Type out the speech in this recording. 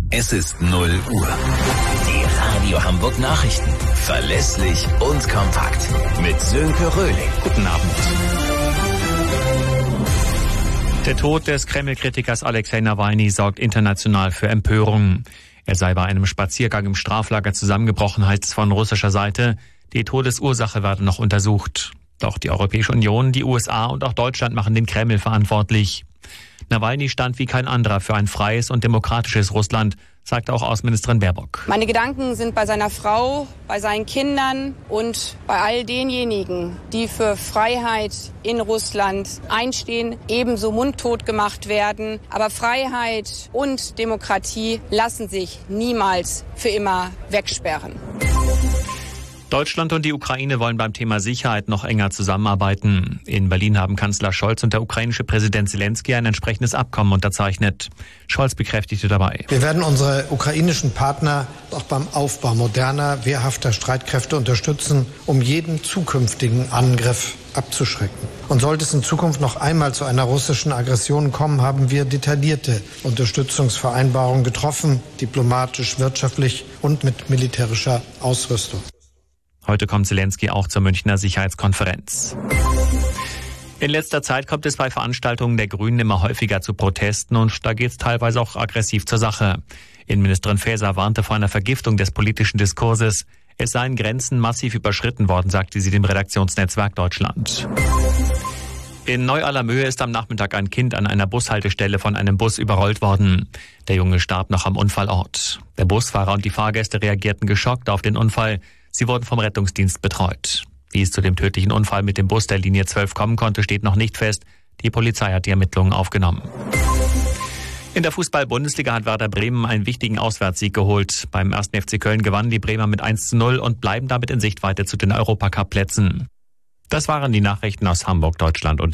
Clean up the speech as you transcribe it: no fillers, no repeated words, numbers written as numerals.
Es ist 0 Uhr. Die Radio Hamburg Nachrichten. Verlässlich und kompakt. Mit Sönke Röhling. Guten Abend. Der Tod des Kreml-Kritikers Alexei Nawalny sorgt international für Empörung. Er sei bei einem Spaziergang im Straflager zusammengebrochen, heißt es von russischer Seite. Die Todesursache werde noch untersucht. Doch die Europäische Union, die USA und auch Deutschland machen den Kreml verantwortlich. Nawalny stand wie kein anderer für ein freies und demokratisches Russland, sagte auch Außenministerin Baerbock. Meine Gedanken sind bei seiner Frau, bei seinen Kindern und bei all denjenigen, die für Freiheit in Russland einstehen, ebenso mundtot gemacht werden. Aber Freiheit und Demokratie lassen sich niemals für immer wegsperren. Deutschland und die Ukraine wollen beim Thema Sicherheit noch enger zusammenarbeiten. In Berlin haben Kanzler Scholz und der ukrainische Präsident Zelensky ein entsprechendes Abkommen unterzeichnet. Scholz bekräftigte dabei: Wir werden unsere ukrainischen Partner auch beim Aufbau moderner, wehrhafter Streitkräfte unterstützen, um jeden zukünftigen Angriff abzuschrecken. Und sollte es in Zukunft noch einmal zu einer russischen Aggression kommen, haben wir detaillierte Unterstützungsvereinbarungen getroffen, diplomatisch, wirtschaftlich und mit militärischer Ausrüstung. Heute kommt Zelensky auch zur Münchner Sicherheitskonferenz. In letzter Zeit kommt es bei Veranstaltungen der Grünen immer häufiger zu Protesten und da geht es teilweise auch aggressiv zur Sache. Innenministerin Faeser warnte vor einer Vergiftung des politischen Diskurses. Es seien Grenzen massiv überschritten worden, sagte sie dem Redaktionsnetzwerk Deutschland. In Neu-Allermöhe ist am Nachmittag ein Kind an einer Bushaltestelle von einem Bus überrollt worden. Der Junge starb noch am Unfallort. Der Busfahrer und die Fahrgäste reagierten geschockt auf den Unfall. Sie wurden vom Rettungsdienst betreut. Wie es zu dem tödlichen Unfall mit dem Bus der Linie 12 kommen konnte, steht noch nicht fest. Die Polizei hat die Ermittlungen aufgenommen. In der Fußball-Bundesliga hat Werder Bremen einen wichtigen Auswärtssieg geholt. Beim 1. FC Köln gewannen die Bremer mit 1:0 und bleiben damit in Sichtweite zu den Europacup-Plätzen. Das waren die Nachrichten aus Hamburg, Deutschland und